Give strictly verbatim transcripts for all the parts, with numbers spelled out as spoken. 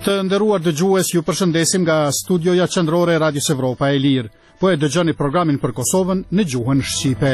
Të nderuar dëgjues, ju përshëndesim nga studioja qendrore e Radios Evropa e Lirë. Po e dëgjoni programin për Kosovën në gjuhën shqipe.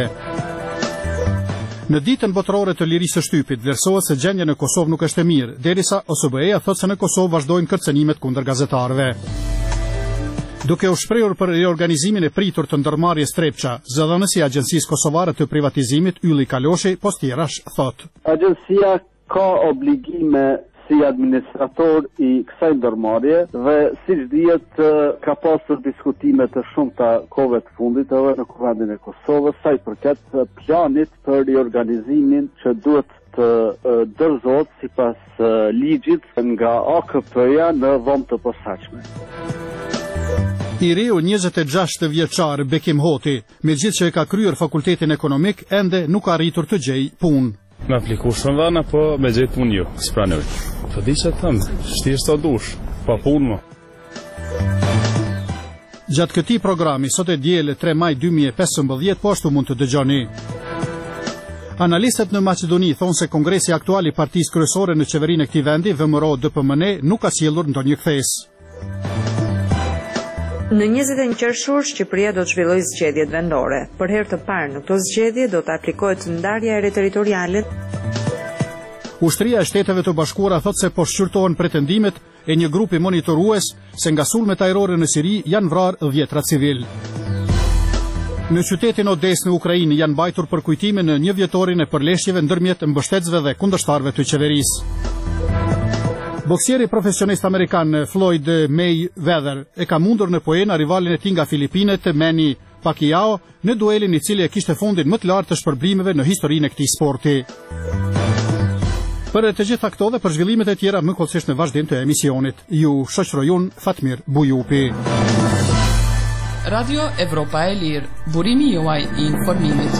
Në ditën botërore të lirisë së shtypit, vlerësohet se gjendja në Kosovë nuk është e mirë, derisa O S B E-ja thotë se në Kosovë vazhdojnë kërcënimet kundër gazetarëve. Duke u shprehur për riorganizimin e pritur të ndërmarrjes Trepça, zëdhënësi i Agjencisë Kosovare të Privatizimit Ylli Kaloshi Postirash thotë: Agjencia ka obligime si administrator i kësaj ndërmarrje dhe siç dihet ka pasur diskutime të shumta kohëve të fundit edhe në Kuvendin e Kosovës sa i përket planit për riorganizimin që duhet të dorëzohet sipas ligjit nga A K P-ja në dhomë të posaçme. I riu njëzet e gjashtë vjeçar Bekim Hoti, megjithëse që e ka kryer fakultetin ekonomik, ende nuk ka arritur të gjejë punë. Me apliku shumë dhana, po me gjithë punë ju, s'pranoj. Po di që të thëmë, shtirë së dush, pa punë më. Gjatë këtij programi, sot e diel tre maj dy mijë e pesëmbëdhjetë, po ashtu mund të dëgjoni. Analistët në Maqedoni thonë se kongresi aktual i partisë kryesore në qeverinë e këtij vendi, V M R O D P M N, nuk ka sjellur ndonjë kthesë. Në njëzet e një qershor, Shqipëria do të zhvillojë zgjedhjet vendore. Për herë të parë në këto zgjedhje do të aplikohet ndarja e re territoriale. Ushtria e Shteteve të Bashkuara thotë se po shqyrtohen pretendimet e një grupi monitorues se nga sulmet ajrore në Siri janë vrarë dhjetra civil. Në qytetin Odes në Ukrainë janë mbajtur për kujtime në një vjetorin e përleshjeve ndërmjet mbështetësve dhe kundërshtarëve të qeverisë. Boksieri profesionist amerikan Floyd Mayweather e ka mundur në poena rivalin e tij nga Filipinet, Manny Pacquiao, në duelin i cili e kishte fundin më të lartë të shpërblimeve në historinë e këtij sporti. Për të gjitha këto dhe për zhvillimet e tjera më kollësisht në vazhdim të emisionit, ju shoqëroj unë Fatmir Bujupi. Radio Evropa e Lirë, burimi juaj i informimit.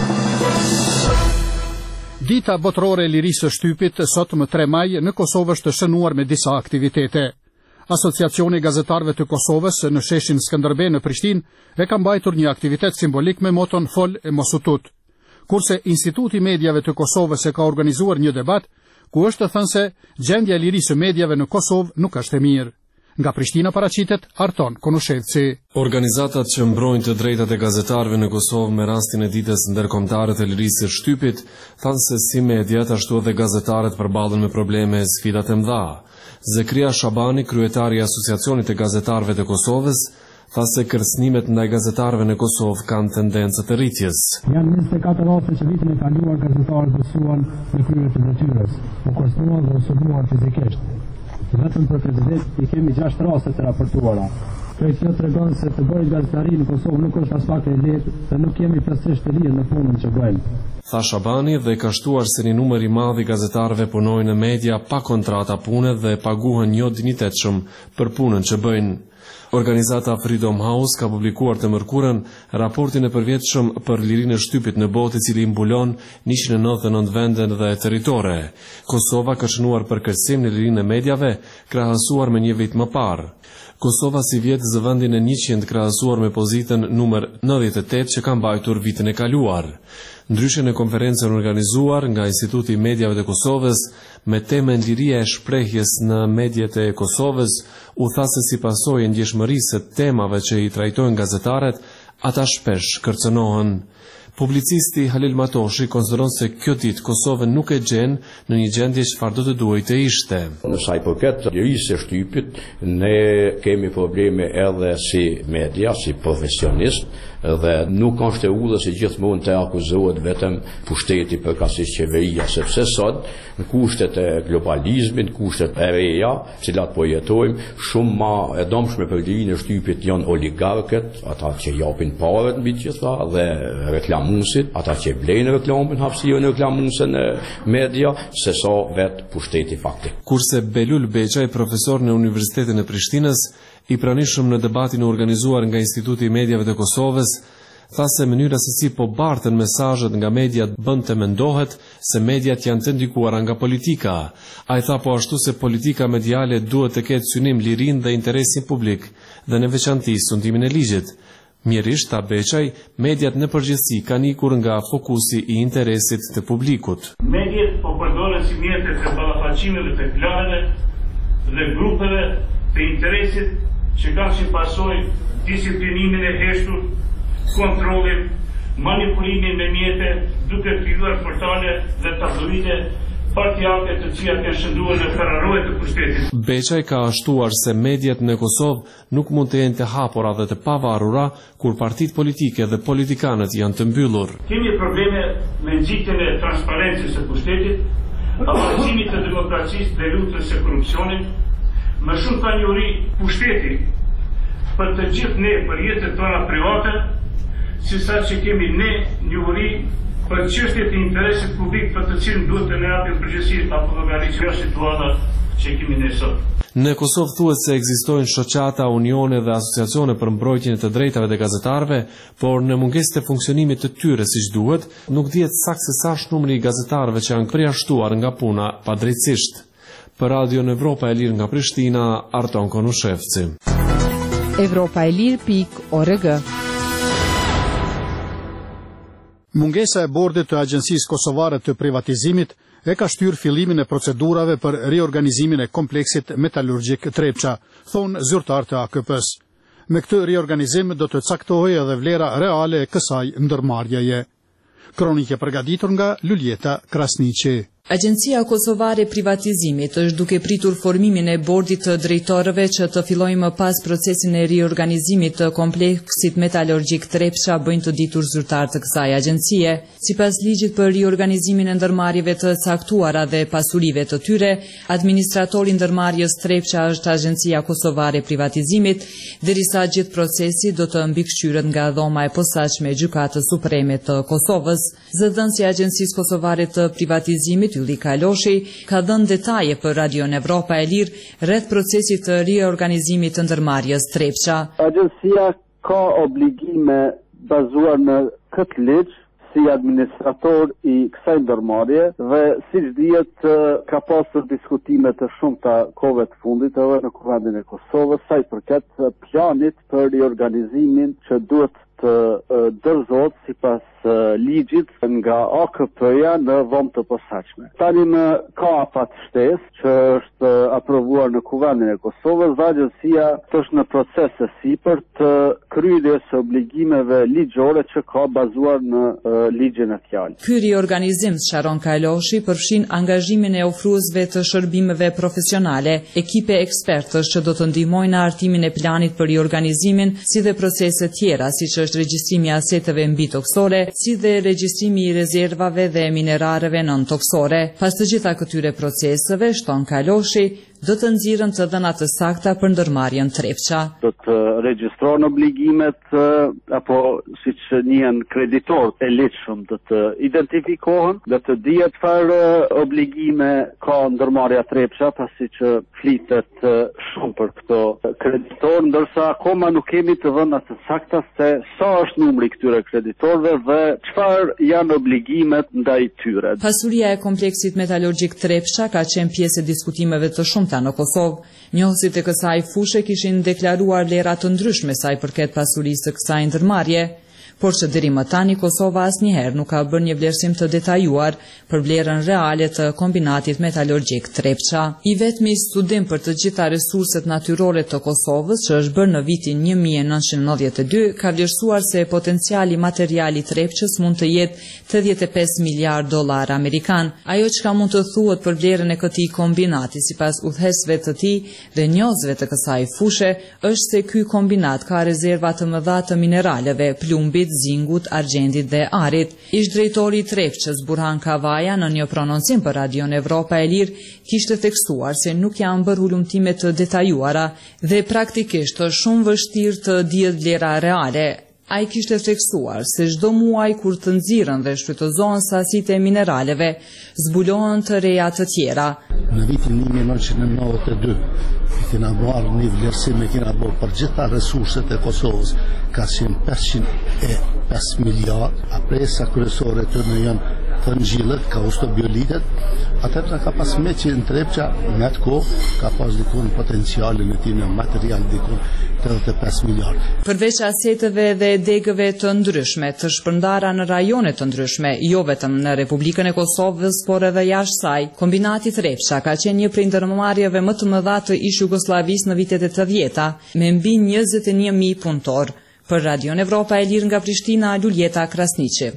Dita botërore e lirisë së shtypit, sot më tre maj, në Kosovë është shënuar me disa aktivitete. Asociacioni i Gazetarëve të Kosovës në sheshin Skënderbej në Prishtinë e ka mbajtur një aktivitet simbolik me moton Fol e mos u tut. Kurse Instituti i Mediave të Kosovës e ka organizuar një debat ku është thënë se gjendja e lirisë së mediave në Kosovë nuk është e mirë. Nga Prishtina paraqitet Arton Konushevci. Organizatat që mbrojnë të drejtat e gazetarëve në Kosovë me rastin e ditës ndërkombëtare të lirisë së shtypit, thanë se si mediat ashtu edhe gazetarët përballen me probleme e sfidat e mëdha. Zekria Shabani, kryetari i Asociacionit të Gazetarëve të Kosovës, tha se kërcënimet ndaj gazetarëve në Kosovë kanë tendencë të rritjes. Janë njëzet e katër raste që vitin e kaluar gazetarët dësuan në krye të detyrës, u kërcënuan dhe u sulmuan fizikisht. Vetëm për këtë vit i kemi gjashtë raste të raportuara. Kjo tregon se të bëjë gazetari në Kosovë nuk është as pak e lehtë dhe nuk kemi plotësisht të lirë në punën që bëjmë. Tha Shabani dhe ka shtuar se një numër i madh i gazetarëve punojnë në media pa kontrata pune dhe paguhen jo dinjitetshëm për punën që bëjnë. Organizata Freedom House ka publikuar të mërkurën raportin e përvjetshëm për lirinë e shtypit në botë, i cili mbulon njëqind e nëntëdhjetë e nëntë vende dhe territore. Kosova ka shënuar për kërcim në lirinë e mediave krahasuar me një vit më parë. Kosova si vjet zë vendin e njëqind krahasuar me pozitën numër nëntëdhjetë e tetë që ka mbajtur vitin e kaluar. Ndryshe në konferencën organizuar nga Instituti i Mediave të Kosovës me temën liria e shprehjes në mediat e Kosovës, u tha se si pasojë e ndjeshmërisë së temave që i trajtojnë gazetarët, ata shpesh kërcënohen. Publicisti Halil Matoshi konsideron se kjo ditë Kosovën nuk e gjen në një gjendje çfarë do të duhej të ishte. Në sa i përket lirisë së shtypit, ne kemi probleme edhe si media, si profesionist, dhe nuk është e udhë se gjithmonë të akuzohet vetëm pushteti përkatësisht qeveria, sepse sot në kushtet e globalizmit, kushtet e reja, cilat po jetojmë, shumë ma e domshme për lirinë e shtypit janë oligarkët, ata që japin parët mbi gjitha dhe reklamuesit, ata që blejnë reklamën, hapësirën e reklamuesën në media, se sa vetë pushteti faktik. Kurse Belul Beqaj, profesor në Universitetin e Prishtinës, i pranishëm në debatin organizuar nga Instituti i Mediave të Kosovës, tha se mënyra se si po bartën mesazhet nga mediat bën të mendohet se mediat janë të ndikuara nga politika. Ai tha po ashtu se politika mediale duhet të ketë synim lirinë dhe interesin publik dhe në veçanti sundimin e ligjit. Mjerisht, ta Beqaj, mediat në përgjithësi kanë ikur nga fokusi i interesit të publikut. Mediat po përdoren si mjete të ballafaqimeve të klaneve dhe grupeve të interesit që kanë si pasojë disiplinimin e heshtur, kontrollin, manipulimin me mjete, duke krijuar portale dhe tabloide partijake të cilat kanë shndruar në karrarojë të pushtetit. Beçaj ka shtuar se mediat në Kosovë nuk mund të jenë të hapura dhe të pavarura kur partitë politike dhe politikanët janë të mbyllur. Kemi probleme me nxitjen e transparencës së pushtetit, avancimit të demokracisë dhe luftës së korrupsionit. Më shumë ka njohuri pushteti për të gjithë ne për jetët tona private, si sa që kemi ne njohuri për çështjet e interesit publik për të cilën duhet të ne japim përgjegjësi apo llogari kjo situata që kemi ne sot. Në Kosovë thuhet se ekzistojnë shoqata, unione dhe asociacione për mbrojtjen e të drejtave të gazetarëve, por në mungesë të funksionimit të tyre siç duhet, nuk dihet saktë se sa është numri i gazetarëve që janë përjashtuar nga puna padrejtësisht. Për Radio Evropa e Lirë nga Prishtina, Arton Konushevci. Evropa e Lirë pikë org. Mungesa e bordit të Agjencisë Kosovare të Privatizimit e ka shtyrë fillimin e procedurave për riorganizimin e kompleksit metalurgjik Trepça, thonë zyrtar të A K P-s. Me këtë riorganizim do të caktohej edhe vlera reale e kësaj ndërmarrjeje. Kronike përgatitur nga Luljeta Krasniqi. Agjencia Kosovare e Privatizimit është duke pritur formimin e bordit të drejtorëve që të fillojë më pas procesin e riorganizimit të kompleksit metalurgjik Trepça, bëjnë të ditur zyrtar të kësaj agjencie. Sipas ligjit për riorganizimin e ndërmarrjeve të caktuara dhe pasurive të tyre, administratori i ndërmarrjes Trepça është Agjencia Kosovare e Privatizimit, derisa gjithë procesi do të mbikëqyret nga dhoma e posaçme e Gjykatës Supreme të Kosovës. Zëdhënësi i Agjencisë Kosovare të Privatizimit Ylli Kaloshi ka dhënë detaje për Radio Evropa e Lirë rreth procesit të riorganizimit të ndërmarrjes Trepça. Agjencia ka obligime bazuar në këtë ligj si administrator i kësaj ndërmarrje dhe siç dihet ka pasur diskutime të shumta kohëve të fundit edhe në Kuvendin e Kosovës sa i përket planit për riorganizimin që duhet të dorëzohet sipas ligjit nga A K P-ja në dhomë të posaçme. Tani në ka apat shtesë që është aprovuar në Kuvendin e Kosovës dhe agjencia është në proces të sipër të kryerjes së obligimeve ligjore që ka bazuar në uh, ligjin e fjalë. Ky riorganizim, sqaron Kaloshi, përfshin angazhimin e ofruesve të shërbimeve profesionale, ekipe ekspertësh që do të ndihmojnë në hartimin e planit për riorganizimin, si dhe procese tjera, siç është regjistrimi i aseteve mbi toksore, si dhe regjistrimi i rezervave dhe minerareve nën toksore. Pas të gjitha këtyre proceseve, shton Kaloshi, do të nxirren të dhëna të sakta për ndërmarrjen Trepça. Do të regjistrohen obligimet apo siç njihen kreditorët e ligjshëm do të identifikohen, do të dihet çfarë obligime ka ndërmarrja Trepça, pasi që flitet shumë për këto kreditorë, ndërsa akoma nuk kemi të dhëna të sakta se sa është numri këtyre kreditorëve dhe çfarë janë obligimet ndaj tyre. Pasuria e kompleksit metalurgjik Trepça ka qenë pjesë e diskutimeve të shumta në Kosovë. Njohësit e kësaj fushë kishin deklaruar vlera të ndryshme sa i përket pasurisë së kësaj ndërmarrje, por që deri më tani Kosova asnjëherë nuk ka bërë një vlerësim të detajuar për vlerën reale të kombinatit metalurgjik Trepça. I vetmi studim për të gjitha resurset natyrore të Kosovës, që është bërë në vitin një mijë e nëntëqind e nëntëdhjetë e dy, ka vlerësuar se potenciali material i Trepçës mund të jetë tetëdhjetë e pesë miliardë dollar amerikan. Ajo çka mund të thuhet për vlerën e këtij kombinati, sipas udhëhesëve të tij dhe njohësve të kësaj fushe, është se ky kombinat ka rezerva të mëdha të mineraleve, plumbit, zingut, argjendit dhe arit. Ish drejtori i Trepçës, Burhan Kavaja, në një prononcim për Radio Evropa e Lirë, kishte theksuar se nuk janë bërë hulumtime të detajuara dhe praktikisht është shumë vështirë të dihet vlera reale. Ai kishte theksuar se çdo muaj kur të nxirren dhe shfrytëzohen sasitë e mineraleve, zbulohen të reja të tjera. Në vitin një mijë e nëntëqind e nëntëdhjetë e dy, kena bërë një vlerësim e kena bërë për gjitha resurset e Kosovës, ka qenë pesëqind e pesë miliardë, a presa kryesore të në janë të ngjillet, ka ustobiolitet, atëherë ka pas me që në Trepça me atë kohë ka pas dikun potencialin e tij në material dikun tetëdhjetë e pesë miliardë. Përveç aseteve dhe degëve të ndryshme, të shpërndara në rajone të ndryshme, jo vetëm në Republikën e Kosovës, por edhe jashtë saj, kombinati Trepça ka qenë një prej ndërmarrjeve më të mëdha të ish Jugosllavisë në vitet e tetëdhjetë, me mbi njëzet e një mijë punëtor. Për Radion Evropa e Lirë nga Prishtina, Luljeta Krasniqi.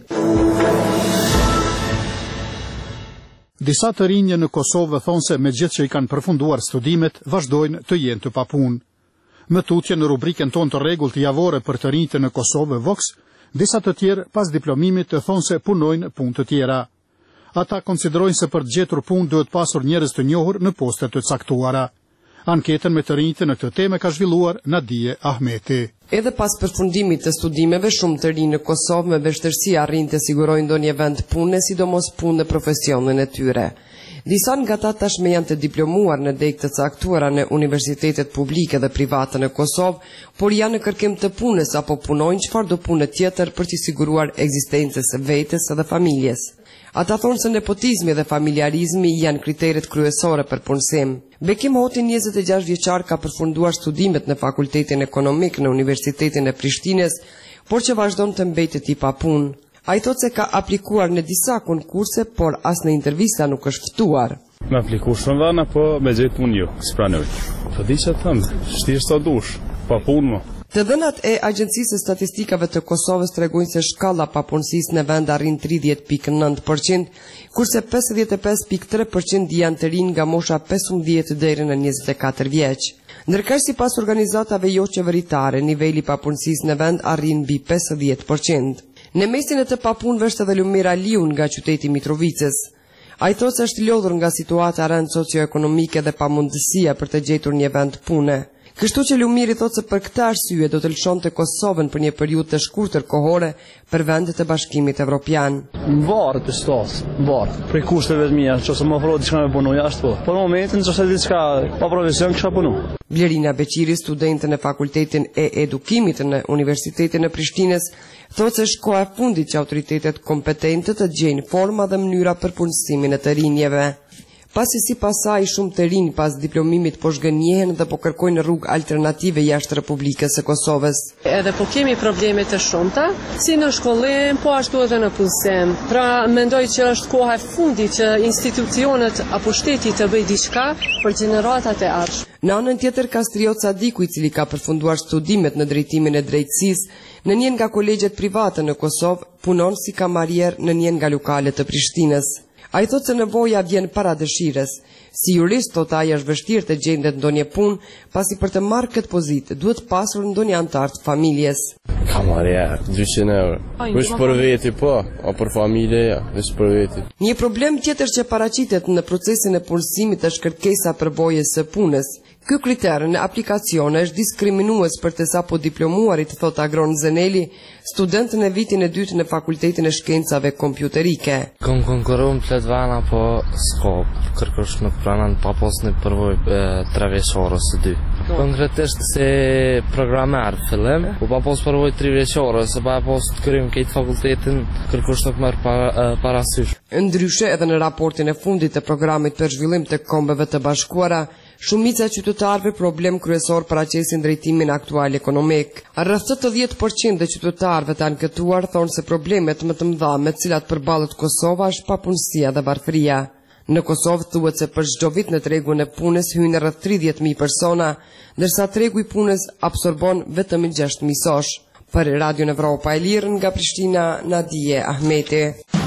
Disa të rinje në Kosovë thonë se me gjithë që i kanë përfunduar studimet, vazhdojnë të jenë të papunë. Më tutje në rubrikën tonë të rregullt javore për të rinjtë në Kosovë Vox, disa të tjerë pas diplomimit të thonë se punojnë punë të tjera. Ata konsiderojnë se për të gjetur punë duhet pasur njerëz të njohur në poste të caktuara. Anketën me të rinjtë në këtë temë ka zhvilluar Nadije Ahmeti. Edhe pas përfundimit të studimeve, shumë të rinj në Kosovë me vështirësi arrin të sigurojnë ndonjë vend pune, sidomos punë në profesionin e tyre. Disa nga ata tashmë janë të diplomuar në degë të caktuara në universitetet publike dhe private në Kosovë, por janë në kërkim të punës apo punojnë çfarëdo punë tjetër për të siguruar ekzistencën e vetes dhe familjes. Ata thonë se nepotizmi dhe familiarizmi janë kriteret kryesore për punësim. Bekim Hoti, njëzet e gjashtë vjeçar, ka përfunduar studimet në Fakultetin Ekonomik në Universitetin e Prishtines, por që vazhdon të mbetet i pa punë. Ai thotë se ka aplikuar në disa konkurse, por as në intervista nuk është ftuar. Me apliku shumë vana, po me gjetë punë jo, s'pranoj. Po di që thëmë, shtirë sa dush, pa punë më. Të dhënat e Agjencisë së Statistikave të Kosovës tregojnë se shkalla papunësisë në vend arrin tridhjetë pikë nëntë përqind, kurse pesëdhjetë e pesë pikë tre përqind janë të rinj nga mosha pesëmbëdhjetë deri në njëzet e katër vjeç. Ndërkësh sipas organizatave jo qeveritare, niveli papunësisë në vend arrin mbi pesëdhjetë përqind. Në mesin e të papunëve është edhe Lumira Liun nga qyteti Mitrovicës. Ai thotë se është lodhur nga situata rënd socioekonomike dhe pamundësia për të gjetur një vend pune. Kështu që Lumiri thotë se për këtë arsye do të lëshonte Kosovën për një periudhë të shkurtër kohore për vendet e Bashkimit Evropian. Varet të stos, varet. Për kushteve të mia, nëse më ofrohet diçka me punu jashtë po. Por në momentin nëse diçka pa profesion kisha punu. Blerina Beqiri, studente në Fakultetin e Edukimit në Universitetin e Prishtines, thotë se është koha e fundit që autoritetet kompetente të gjejnë forma dhe mënyra për punësimin e të rinjeve. Pasi si pasaj shumë të rinj pas diplomimit po shgënjehen dhe po kërkojnë rrugë alternative jashtë Republikës së Kosovës. Edhe po kemi probleme të shumta, si në shkollim, po ashtu edhe në punësim. Pra mendoj që është koha e fundit që institucionet apo shteti të bëjë diçka për gjeneratat e ardhshme. Në anën tjetër, Kastriot Sadiku, i cili ka përfunduar studimet në drejtimin e drejtësisë në një nga kolegjet private në Kosovë, punon si kamarier në një nga lokalet të Prishtinës. Ai thotë se nevoja vjen para dëshirës. Si jurist, thotë ai, është vështirë të gjendet ndonjë punë, pasi për të marrë këtë pozitë duhet pasur ndonjë antar të familjes. Kamarier, dyqind euro. Është për veti po, o për familje, ja, është për veti. Një problem tjetër që paraqitet në procesin e punësimit është kërkesa për bojës së punës. Ky kriter në aplikacione është diskriminues për të sapo diplomuarit, thot Agron Zeneli, student në vitin e dytë në Fakultetin e Shkencave Kompjuterike. Kom konkuruar plot vana, po s'ka kërkosh nuk pranon pa pas në përvojë tre vjeçore ose dy. Konkretisht se programer fillim, po pa pas përvojë tre vjeçore, se pa pas të kryejm këtë fakultetin, kërkosh nuk merr para parasysh. Ndryshe edhe në raportin e fundit të programit për zhvillim të Kombeve të Bashkuara, shumica e qytetarëve problem kryesor paraqesin drejtimin aktual ekonomik. Rreth tetëdhjetë përqind e qytetarëve të anketuar thonë se problemet më të mëdha me të cilat përballet Kosova është papunësia dhe varfëria. Në Kosovë thuhet se për çdo vit në tregun e punës hyjnë rreth tridhjetë mijë persona, ndërsa tregu i punës absorbon vetëm gjashtë mijë sosh. Për Radion Evropa e Lirë nga Prishtina, Nadije Ahmeti.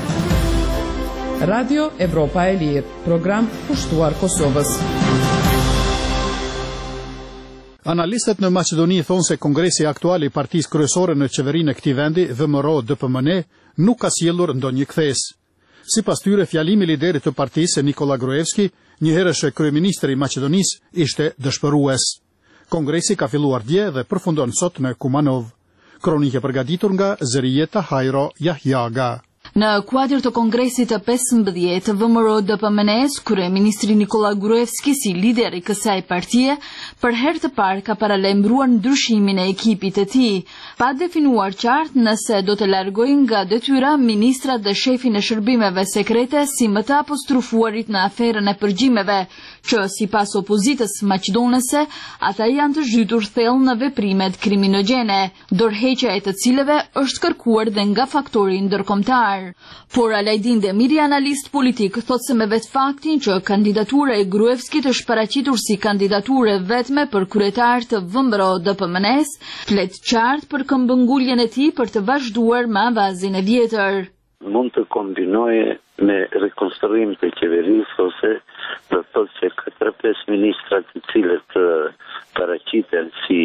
Radio Evropa e Lirë, program pushtuar Kosovës. Analistët në Maqedoni thonë se kongresi aktual i partisë kryesore në qeverinë e këtij vendi, V M R O D P M N, nuk ka sjellur ndonjë kthes. Sipas tyre, fjalimi i liderit të partisë, Nikola Gruevski, një herësh kryeministri i Maqedonisë, ishte dëshpërues. Kongresi ka filluar dje dhe përfundon sot në Kumanov. Kronike përgatitur nga Zërijeta Hajro Jahjaga. Në kuadër të kongresit të pesëmbëdhjetë, V M R O D P M N-s, kryeministri Nikola Gruevski si lider i kësaj partie për herë të parë ka paralajmëruar ndryshimin e ekipit të tij, pa definuar qartë nëse do të largojnë nga detyra ministrat dhe shefin e shërbimeve sekrete si më të apostrofuarit në aferën e përgjimeve, që sipas opozitës maqedonese, ata janë të zhytur thellë në veprimet kriminogjene, dorëheqja e të cilëve është kërkuar dhe nga faktori ndërkombëtar. Por Alajdin Demiri, analist politik, thotë se me vetë faktin që kandidatura e Gruevskit është paraqitur si kandidaturë vetme për kryetar të V M R O D P M N S, flet qartë për këmbënguljen e tij për të vazhduar me avazin e vjetër. Mund të kombinoje me rekonstruim të qeverisë ose do të thotë se katër pesë ministrat të cilët paraqiten si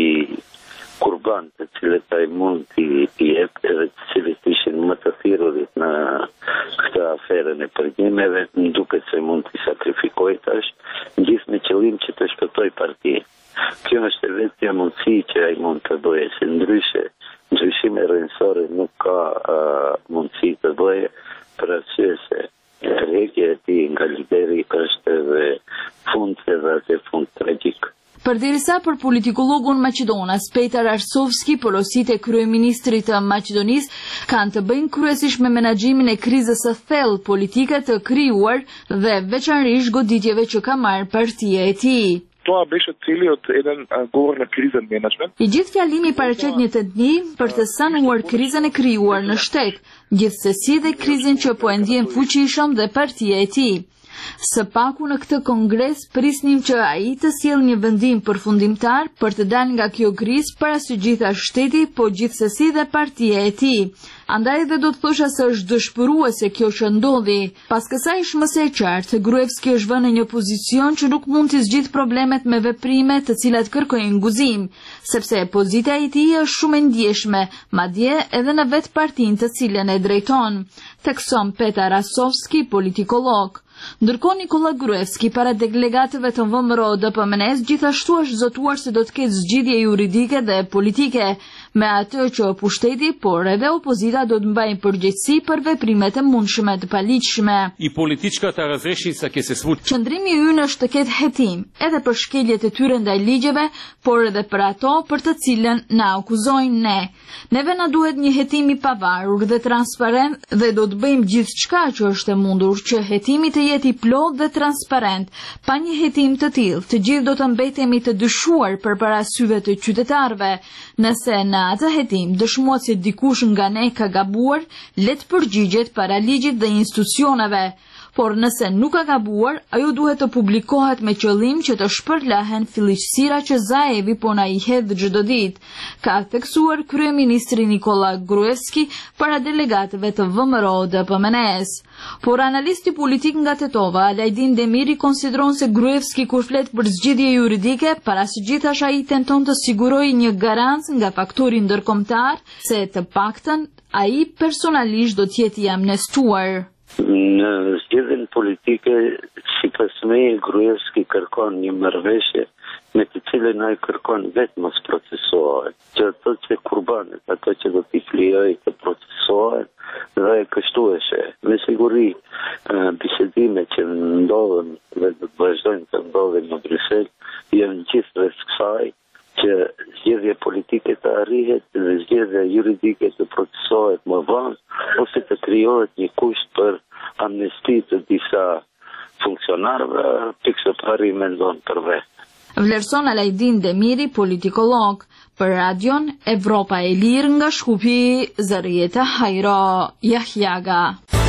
kurban të cilët ai mund t'i jep edhe të cilët ishin më të thirrurit në këtë aferën e përgjimeve, më duket se mund t'i sakrifikoj tash, gjithë me qëllim që të shpëtoj partinë. Kjo është e vetmja mundësi që ai mund të bëjë, se ndryshe ndryshime rrënjësore nuk ka uh, mundësi të bëjë, për arsye se rrekja e tij nga lideri është edhe fund edhe atë fund tragjik. Përderisa për politikologun maqedonas Petar Arsovski, porositë e kryeministrit të Maqedonisë kanë të bëjnë kryesisht me menaxhimin e krizës së thellë politike të krijuar dhe veçanërisht goditjeve që ka marrë partia e tij. Тоа беше целиот еден говор на кризен менеджмент. I gjithë fjalimi paraqet një tentni për të sanuar krizën e krijuar në shtet, gjithsesi dhe krizën që po e ndjen fuqishëm dhe partia e tij. Së paku në këtë kongres prisnim që ai të sjellë një vendim përfundimtar për të dalë nga kjo krizë para së gjitha shteti, po gjithsesi dhe partia e tij. Andaj dhe do të thosha se është dëshpëruese kjo që ndodhi. Pas kësaj është më së qartë se Gruevski është vënë në një pozicion që nuk mund të zgjidhë problemet me veprime të cilat kërkojnë guzim, sepse pozita e tij është shumë e ndjeshme, madje edhe në vetë partinë të cilën e drejton, thekson Petar Arsovski, politikolog. Ndërkohë Nikola Gruevski para delegatëve të V M R O D P M N S gjithashtu është zotuar se do të ketë zgjidhje juridike dhe politike me atë që pushteti, por edhe opozita do të mbajnë përgjegjësi për veprimet e mundshme të paligjshme. I političkata razreši sa ke se svut. Qëndrimi ynë është të ketë hetim, edhe për shkeljet e tyre ndaj ligjeve, por edhe për ato për të cilën na akuzojnë ne. Neve na duhet një hetim i pavarur dhe transparent dhe do të bëjmë gjithçka që është e mundur që hetimi të jetë i plot dhe transparent. Pa një hetim të tillë, të gjithë do të mbetemi të dyshuar përpara syve të qytetarëve. Nëse në atë hetim dëshmohet se dikush nga ne ka gabuar, le të përgjigjet para ligjit dhe institucioneve. Por nëse nuk ka gabuar, ajo duhet të publikohet me qëllim që të shpërlahen filliqësira që Zaevi po na i hedh çdo ditë, ka theksuar kryeministri Nikola Gruevski para delegatëve të V M R O D P M N S. Por analisti politik nga Tetova, Alajdin Demiri, konsideron se Gruevski kur flet për zgjidhje juridike, para së gjithash ai tenton të sigurojë një garancë nga faktori ndërkombëtar se të paktën ai personalisht do të jetë i amnestuar. Në zgjedhjen politike, sipas meje, Gruevski kërkon një marrëveshje me të cilën ai kërkon vetëm mos procesohet, që ato që kurbanet, ato që do t'i flijoj të procesohet dhe kështu është. Me siguri bisedimet që ndodhen dhe do të vazhdojnë të ndodhen në Bryssel janë gjithë rreth kësaj që zgjedhja politike të arrihet dhe zgjedhja juridike të procesohet më vonë ose të krijohet një kusht për amnesti të disa funksionarëve, pikë pari mendon për vetë. Vlerëson Alajdin Demiri, politikolog, për radion Evropa e Lirë nga Shkupi, Zarieta Hajro Jahjaga.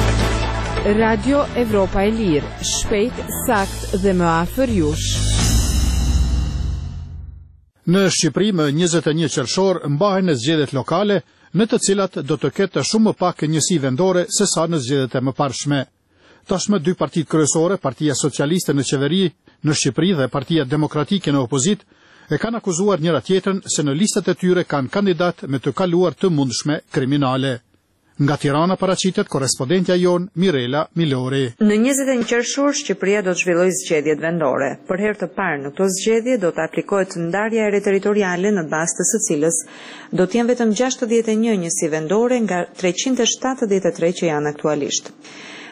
Radio Evropa e Lirë, shpejt, sakt dhe më afër jush. Në Shqipëri më njëzet e një qershor mbahen në zgjedhjet lokale, në të cilat do të ketë shumë më pak njësi vendore se sa në zgjedhjet e mëparshme. Tashmë dy partitë kryesore, Partia Socialiste në qeveri në Shqipëri dhe Partia Demokratike në opozit, e kanë akuzuar njëra tjetrën se në listat e tyre kanë kandidat me të kaluar të mundshme kriminale. Nga Tirana paraqitet korespondentja jon Mirela Milori. Në njëzet e një qershor Shqipëria do të zhvillojë zgjedhjet vendore. Për herë të parë në këto zgjedhje do të aplikohet ndarja e re territoriale në bazë të së cilës do të jenë vetëm gjashtëdhjetë e një njësi vendore nga treqind e shtatëdhjetë e tre që janë aktualisht.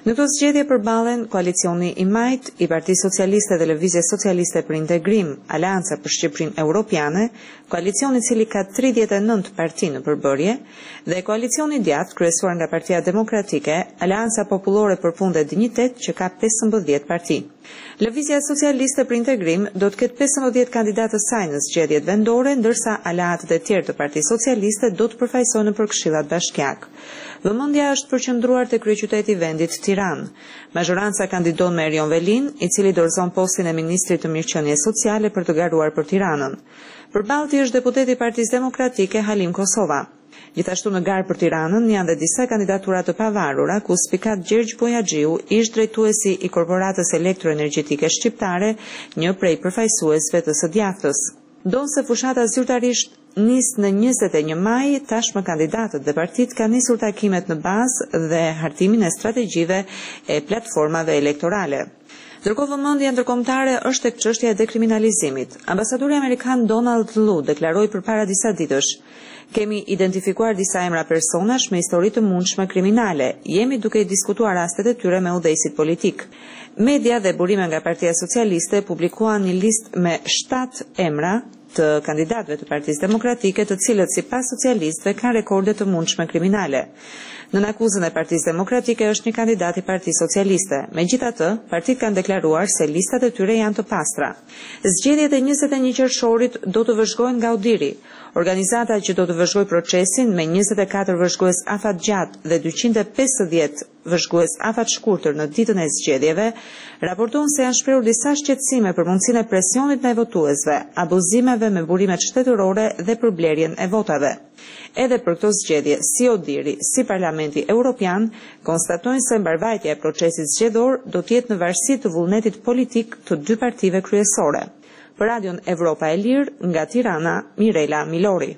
Në këto zgjedhje përballen koalicioni i majt i Partisë Socialiste dhe Lëvizjes Socialiste për Integrim, Aleanca për Shqipërinë Europiane, koalicioni i cili ka tridhjetë e nëntë parti në përbërje, dhe koalicioni i djathtë kryesuar nga Partia Demokratike, Aleanca Popullore për Punë dhe Dinjitet, që ka pesëmbëdhjetë parti. Lëvizja Socialiste për Integrim do të ketë pesëmbëdhjetë kandidatë të saj në zgjedhjet vendore, ndërsa aleatët e tjerë të Partisë Socialiste do të përfaqësohen për këshillat bashkiak. Vëmendja është përqendruar te kryeqyteti i vendit, Tiranë. Mazhoranca kandidon me Erion Velin, i cili dorëzon postin e ministrit të mirëqenies sociale për të garuar për Tiranën. Përballë tij është deputeti i Partisë Demokratike Halim Kosova. Gjithashtu në garë për Tiranën janë dhe disa kandidatura të pavarura, ku spikat Gjergj Bojaxhiu, ish drejtuesi i Korporatës Elektroenergjetike Shqiptare, një prej përfaqësuesve të së djathtës. Donse fushata zyrtarisht nis në njëzet e një maj, tashmë kandidatët dhe partitë kanë nisur takimet në bazë dhe hartimin e strategjive e platformave elektorale. Ndërkohë vëmendja ndërkombëtare është tek çështja e dekriminalizimit. Ambasadori amerikan Donald Lu deklaroi përpara disa ditësh: "Kemi identifikuar disa emra personash me histori të mundshme kriminale. Jemi duke i diskutuar rastet e tyre me udhëheqësit politik." Media dhe burime nga Partia Socialiste publikuan një listë me shtatë emra të kandidatëve të Partisë Demokratike, të cilët sipas socialistëve kanë rekorde të mundshme kriminale. Në akuzën e Partisë Demokratike është një kandidat i Partisë Socialiste. Megjithatë, partitë kanë deklaruar se listat e tyre janë të pastra. Zgjedhjet e njëzet e një qershorit do të vëzhgohen nga Audiri. Organizata që do të vëzhgojë procesin me njëzet e katër vëzhgues afat gjatë dhe dyqind e pesëdhjetë vëzhgues afat shkurtër në ditën e zgjedhjeve, raporton se janë shprehur disa shqetësime për mundësinë e presionit ndaj votuesve, abuzimeve me burimet shtetërore dhe për blerjen e votave. Edhe për këto zgjedhje, si Audiri, si Parlamenti Evropian, konstatojnë se mbarvajtja e procesit zgjedhor do të jetë në varësi të vullnetit politik të dy partive kryesore. Për Radion Evropa e Lirë, nga Tirana, Mirela Milori.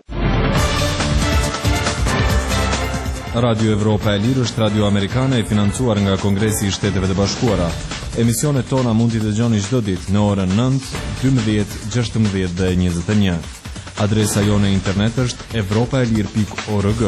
Radio Evropa e Lirë është radio amerikane e financuar nga Kongresi i Shteteve të Bashkuara. Emisionet tona mund t'i dëgjoni çdo ditë në orën nëntë, dymbëdhjetë, gjashtëmbëdhjetë dhe njëzet e një. Adresa jone internet është evropaelir pikë org.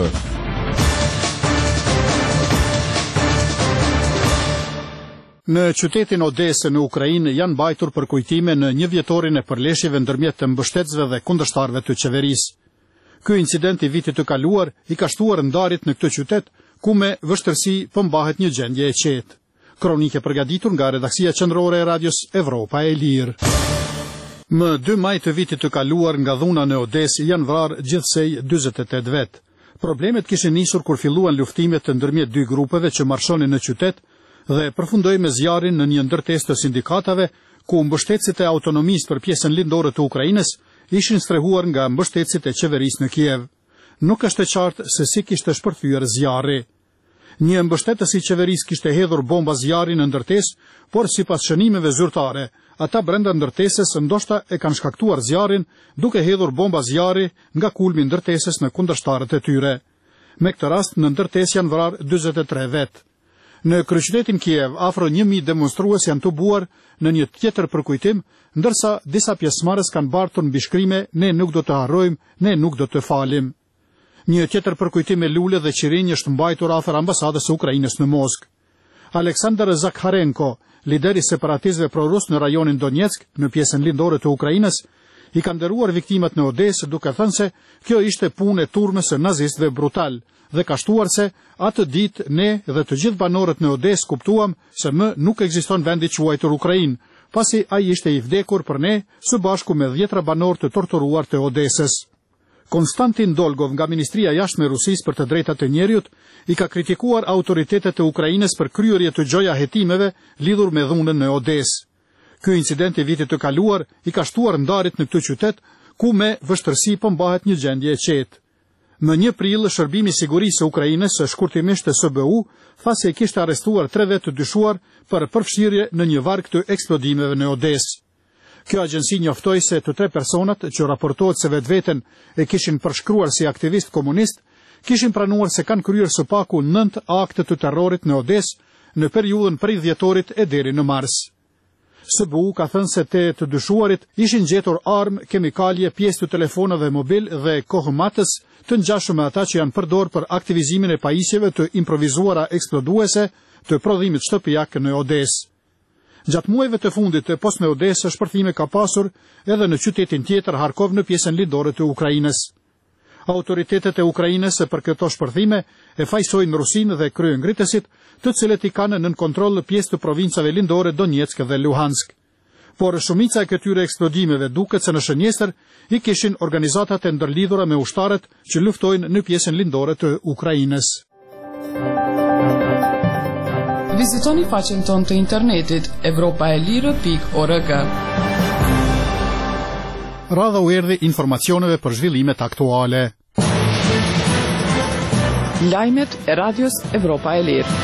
Në qytetin Odese në Ukrainë janë mbajtur për kujtime në një vjetorin e përleshjeve ndërmjet të mbështetësve dhe kundërshtarëve të qeverisë. Ky incident i vitit të kaluar i ka shtuar ndarjet në këtë qytet, ku me vështërsi po mbahet një gjendje e qetë. Kronike përgatitur nga redaksia qendrore e Radios Evropa e Lirë. Më dy maj të vitit të kaluar nga dhuna në Odesë janë vrarë gjithsej dyzet e tetë vetë. Problemet kishin nisur kur filluan luftimet të ndërmjet dy grupeve që marshonin në qytet dhe përfundoi me zjarrin në një ndërtesë të sindikatave, ku mbështetësit e autonomisë për pjesën lindore të Ukrainës ishin strehuar nga mbështetësit e qeverisë në Kiev. Nuk është e qartë se si kishte shpërthyer zjarri. Një mbështetës i qeverisë kishte hedhur bomba zjarri në ndërtesë, por sipas shënimeve zyrtare, ata brenda ndërtesës ndoshta e kanë shkaktuar zjarrin duke hedhur bomba zjarri nga kulmi i ndërtesës në kundërshtarët e tyre. Me këtë rast në ndërtesë janë vrarë dyzet e tre vetë. Në kryeqytetin Kiev, afro një mijë demonstrues janë tubuar në një tjetër përkujtim, ndërsa disa pjesëmarrës kanë bartur mbi shkrime "Ne nuk do të harrojmë, ne nuk do të falim". Një tjetër përkujtim me lule dhe qirinj është mbajtur afër ambasadës së Ukrainës në Moskë. Aleksandr Zakharenko, lideri separatistëve prorus në rajonin Donetsk, në pjesën lindore të Ukrainës, i kanë nderuar viktimat në Odesë duke thënë se kjo ishte punë e turmës së nazistëve brutal dhe ka shtuar se atë ditë ne dhe të gjithë banorët në Odesë kuptuam se më nuk ekziston vendi i quajtur Ukrainë, pasi ai ishte i vdekur për ne së bashku me dhjetra banor të torturuar të Odesës. Konstantin Dolgov nga Ministria e Jashtme e Rusisë për të drejtat e njerëzit i ka kritikuar autoritetet e Ukrainës për kryerje të gjoja hetimeve lidhur me dhunën në Odesë. Ky incident i vitit të kaluar i ka shtuar ndarjet në këtë qytet, ku me vështërsi po mbahet një gjendje e qetë. Më një prill, Shërbimi i Sigurisë së Ukrainës, shkurtimisht S B U, tha se kishte arrestuar tre vetë të dyshuar për përfshirje në një varg të eksplodimeve në Odesë. Kjo agjenci njoftoi se të tre personat që raportohet se vetveten e kishin përshkruar si aktivist komunist, kishin pranuar se kanë kryer së paku nëntë akte të terrorit në Odesë në periudhën prej dhjetorit e deri në mars. S B U ka thënë se te të dyshuarit ishin gjetur armë, kemikalje, pjesë të telefonave mobil dhe kohëmatës të ngjashëm me ata që janë përdorur për aktivizimin e pajisjeve të improvizuara eksploduese të prodhimit shtëpiak në Odesë. Gjatë muajve të fundit të post me Odesë, shpërthime ka pasur edhe në qytetin tjetër Harkov në pjesën lindore të Ukrainës. Autoritetet e Ukrainës për këto shpërthime e fajsojnë Rusinë dhe kryengritësit, të cilët i kanë nën kontroll pjesë të provincave lindore Donetsk dhe Luhansk. Por shumica e këtyre eksplodimeve duket se në shënjestër i kishin organizatat e ndërlidhura me ushtarët që luftojnë në pjesën lindore të Ukrainës. Vizitoni faqen tonë të internetit evropaelirë pikë org. Radha u erdhi informacioneve për zhvillimet aktuale. Lajmet e radios Evropa e Lirë.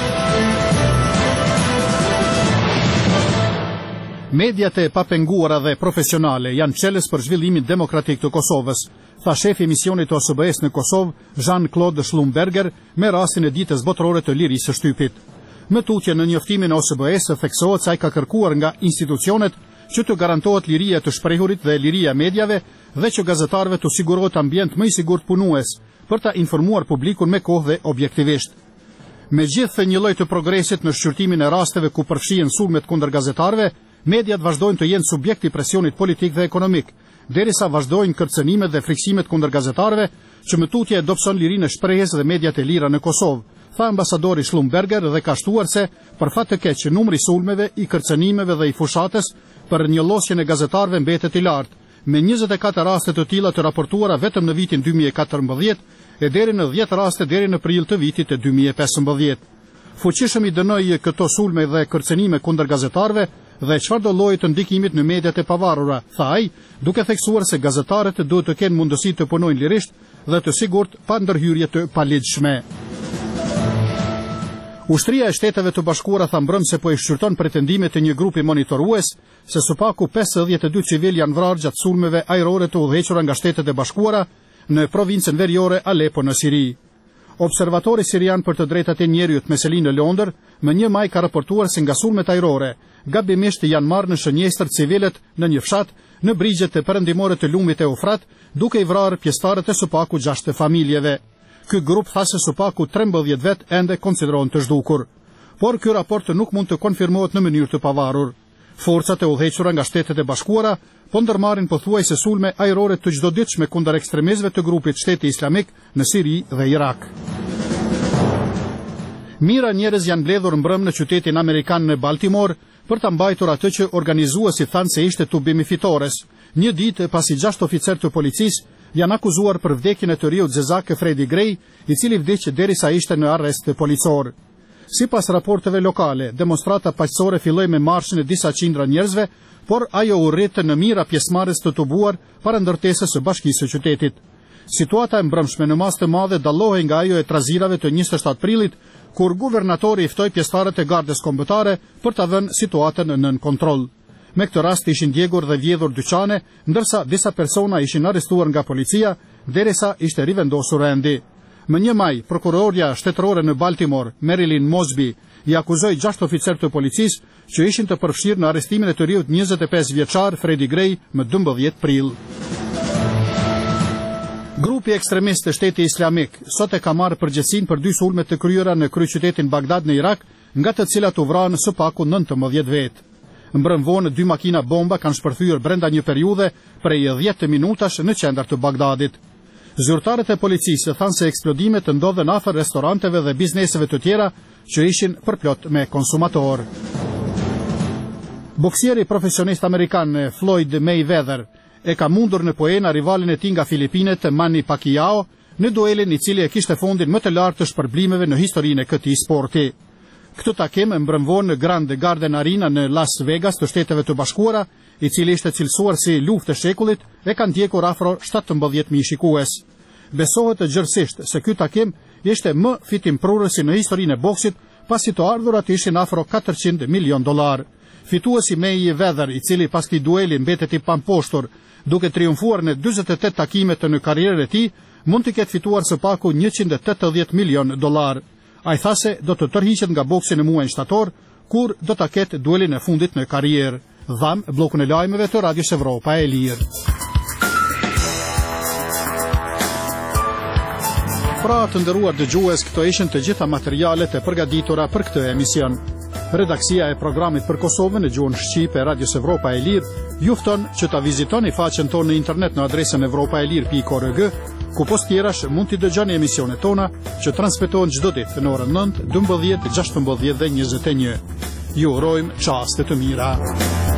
Mediat e papenguara dhe profesionale janë çelës për zhvillimin demokratik të Kosovës, tha shefi i misionit të O S B E-s në Kosovë, Jean-Claude Schlumberger, me rastin e ditës botërore të lirisë së shtypit. Më tutje në njoftimin e O S B E-s theksohet se ai ka kërkuar nga institucionet që të garantohet liria të shprehurit dhe liria e mediave dhe që gazetarëve të sigurohet ambient më i sigurt punues për ta informuar publikun me kohë dhe objektivisht. Megjithë një lloj të progresit në shqyrtimin e rasteve ku përfshihen sulmet kundër gazetarëve, mediat vazhdojnë të jenë subjekt i presionit politik dhe ekonomik, derisa vazhdojnë kërcënimet dhe friksimet kundër gazetarëve, që më tutje e dobëson lirinë e shprehjes dhe mediat e lira në Kosovë, tha ambasadori Schlumberger dhe ka shtuar se, për fat të keq, numri i sulmeve, i kërcënimeve dhe i fushatës për njëllosjen e gazetarëve mbetet i lartë, me njëzet e katër raste të tilla të raportuara vetëm në vitin dy mijë e katërmbëdhjetë e deri në dhjetë raste deri në prill të vitit të dy mijë e pesëmbëdhjetë. Fuqishëm i dënoi këto sulme dhe kërcënime kundër gazetarëve dhe çfarëdo lloji të ndikimit në mediat e pavarura, tha ai, duke theksuar se gazetarët duhet të kenë mundësi të punojnë lirisht dhe të sigurt pa ndërhyrje të paligjshme. Ushtria e Shteteve të Bashkuara tha mbrëm se po i shqyrton pretendimet e një grupi monitorues se së paku pesëdhjetë e dy civil janë vrarë gjatë sulmeve ajrore të udhëhequra nga Shtetet e Bashkuara në provincën veriore Alepo në Siri. Observatori sirian për të drejtat e njerëzit Meselin në Londër, më një maj ka raportuar se nga sulmet ajrore, gabimisht janë marrë në shënjestër civilet në një fshat në brigjet e perëndimore të lumit e Ufrat, duke i vrarë pjesëtarët e së paku gjashtë familjeve. Ky grup tha se së paku trembëdhjetë vet ende konsiderohen të zhdukur. Por ky raport nuk mund të konfirmohet në mënyrë të pavarur. Forcat e udhëhequra nga Shtetet e Bashkuara po ndërmarrin pothuajse sulme ajrore të çdoditshme kundër ekstremistëve të grupit Shteti Islamik në Siri dhe Irak. Mira njerëz janë mbledhur mbrëm në qytetin amerikan në Baltimore për ta mbajtur atë që organizuesit thanë se ishte tubimi fitores, një ditë pasi gjashtë oficer të policisë janë akuzuar për vdekjen e të riut zezak Freddie Gray, i cili vdiq derisa ishte në arrest policor. Sipas raporteve lokale, demonstrata paqësore filloi me marshin e disa qindra njerëzve, por ajo u rrit në mira pjesëmarrës të tubuar para ndërtesës së bashkisë së qytetit. Situata e mbrëmshme në masë të madhe dallohej nga ajo e trazirave të njëzet e shtatë prillit, kur guvernatori i ftoi pjesëtarët e gardës kombëtare për ta vënë situatën nën kontroll. Me këtë rast ishin djegur dhe vjedhur dyqane, ndërsa disa persona ishin arrestuar nga policia, derisa ishte rivendosur rendi. Më një maj, prokuroria shtetërore në Baltimore, Marilyn Mosby, i akuzoi gjashtë oficer të policisë që ishin të përfshirë në arrestimin e të riut njëzet e pesë vjeçar Freddie Gray më dymbëdhjetë prill. Grupi ekstremist të Shteti Islamik sot e ka marrë përgjegjësinë për dy sulme të kryera në kryeqytetin Bagdad në Irak, nga të cilat u vranë së paku nëntëmbëdhjetë vetë. Mbrëm vonë dy makina bomba kanë shpërthyer brenda një periudhe prej dhjetë minutash në qendër të Bagdadit. Zyrtarët e policisë thanë se eksplodimet ndodhen afër restoranteve dhe bizneseve të tjera që ishin përplot me konsumator. Boksieri profesionist amerikan Floyd Mayweather e ka mundur në poena rivalin e tij nga Filipinet Manny Pacquiao në duelin i cili e kishte fondin më të lartë të shpërblimeve në historinë e këtij sporti. Këtë takim mbrëmvon në Grand Garden Arena në Las Vegas të Shteteve të Bashkuara, i cili ishte cilësuar si luftë e shekullit, e kanë ndjekur afro shtatëmbëdhjetë mijë shikues. Besohet gjërësisht se ky takim ishte më fitimprurësi në historinë e boksit, pasi të ardhurat ishin afro katërqind milion dollar. Fituesi Mayweather, i cili pas këtij dueli mbetet i pamposhtur, duke triumfuar në dyzet e tetë takime të në karrierën e tij, mund të ketë fituar së paku njëqind e tetëdhjetë milion dollar. Ai tha se do të tërhiqet nga boksi në muajin shtator, kur do ta ketë duelin e fundit në karrierë. Dham bllokun e lajmeve të Radios Evropa e Lirë. Pra të nderuar dëgjues, këto ishin të gjitha materialet e përgatitura për këtë emision. Redaksia e programit për Kosovën në gjuhën shqipe e Radios Evropa e Lirë ju fton që ta vizitoni faqen tonë në internet në adresën evropaelir pikë org, ku post tjerash mund t'i dëgjoni emisionet tona që transmetohen çdo ditë në orën nëntë, dymbëdhjetë, gjashtëmbëdhjetë dhe njëzet e një. Ju urojmë çaste të mira.